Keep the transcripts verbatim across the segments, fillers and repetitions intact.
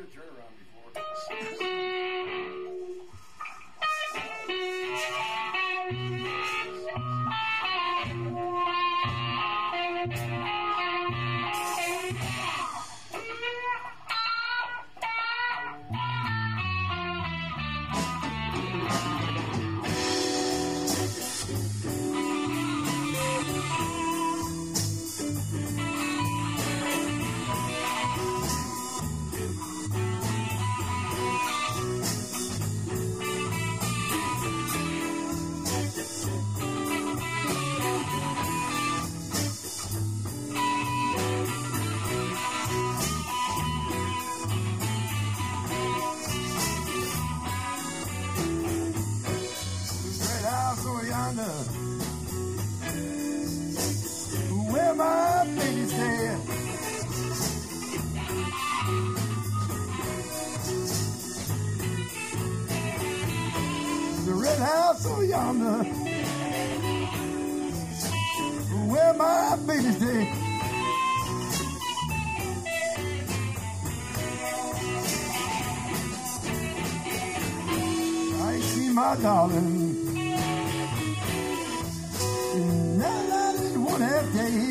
turnaround before. Where my baby's dead. The red house over yonder, where my baby's dead. I ain't seen my darling one half day.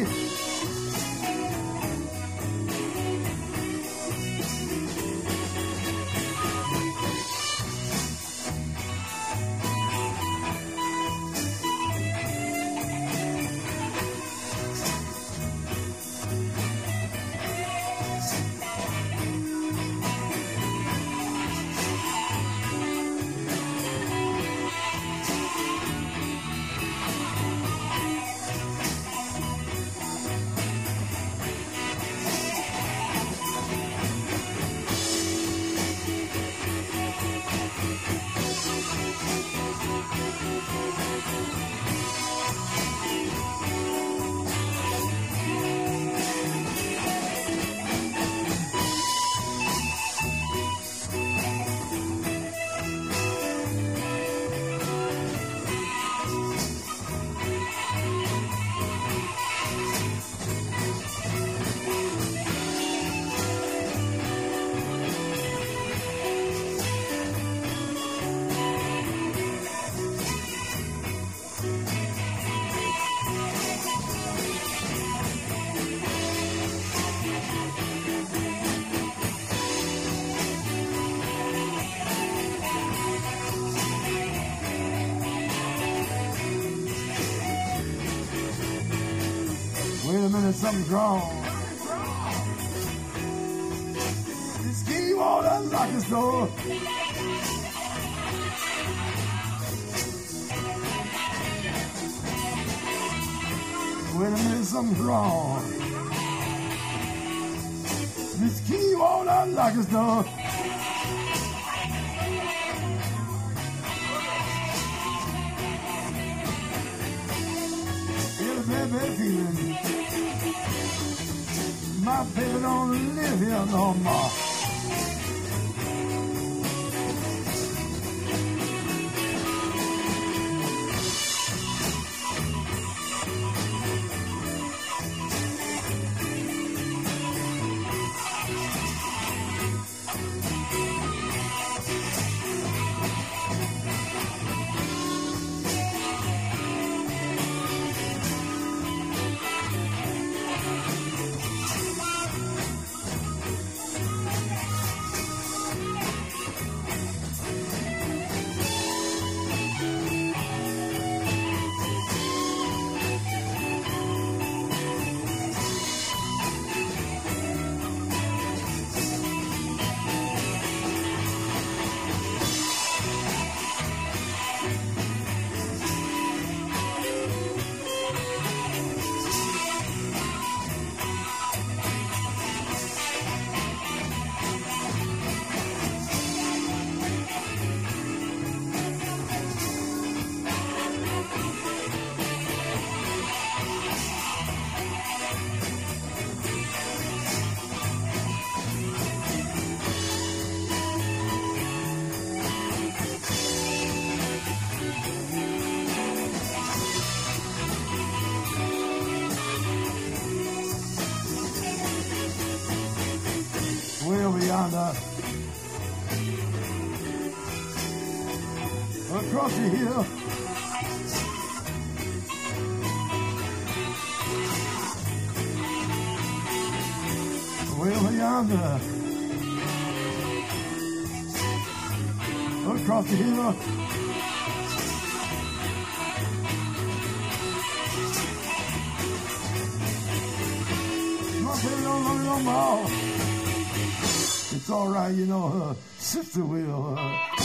Wait a minute, something's wrong. This key won't unlock his door. Wait a minute, something's wrong. This key won't unlock his door. Get a bad, bad feeling. My baby don't live here no more. Way over yonder. Across the hill, way over yonder, across the hill, my baby don't love me no more. It's all right, you know, her sister will. Uh,